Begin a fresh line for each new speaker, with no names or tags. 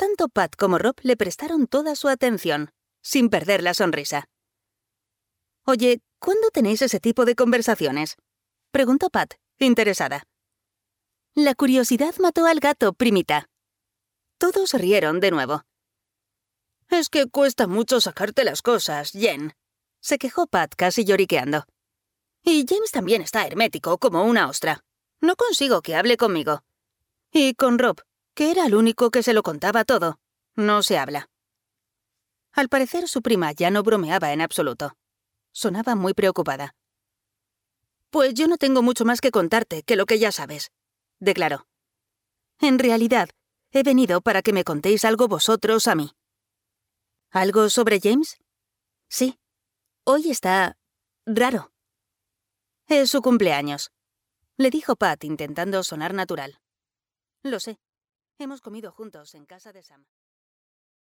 Tanto Pat como Rob le prestaron toda su atención, sin perder la sonrisa. «Oye, ¿cuándo tenéis ese tipo de conversaciones?», preguntó Pat, interesada. «La curiosidad mató al gato, primita». Todos rieron de nuevo. «Es que cuesta mucho sacarte las cosas, Jen», se quejó Pat casi lloriqueando. «Y James también está hermético como una ostra. No consigo que hable conmigo. Y con Rob, que era el único que se lo contaba todo, no se habla». Al parecer su prima ya no bromeaba en absoluto. Sonaba muy preocupada. «Pues yo no tengo mucho más que contarte que lo que ya sabes», declaró. «En realidad, he venido para que me contéis algo vosotros a mí». «¿Algo sobre James?» «Sí. Hoy está raro». «Es su cumpleaños», le dijo Pat intentando sonar natural. «Lo sé. Hemos comido juntos en casa de Sam».